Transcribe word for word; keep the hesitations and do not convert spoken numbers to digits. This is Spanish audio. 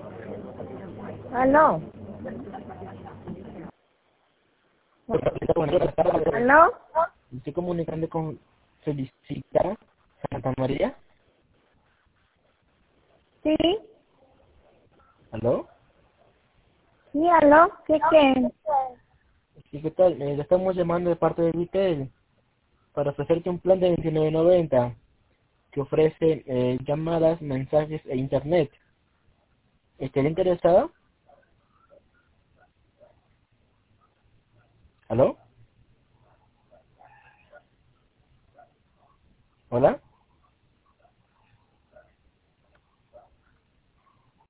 ¿Aló? ¿Aló? Me estoy comunicando con Felicita Santa María. Sí, ¿Aló? sí, aló, ¿qué qué? Sí, ¿qué tal? Eh, le estamos llamando de parte de Vitel para ofrecerte un plan de veintinueve noventa que ofrece eh, llamadas, mensajes e internet. ¿Estaría interesada? ¿Aló? ¿Hola?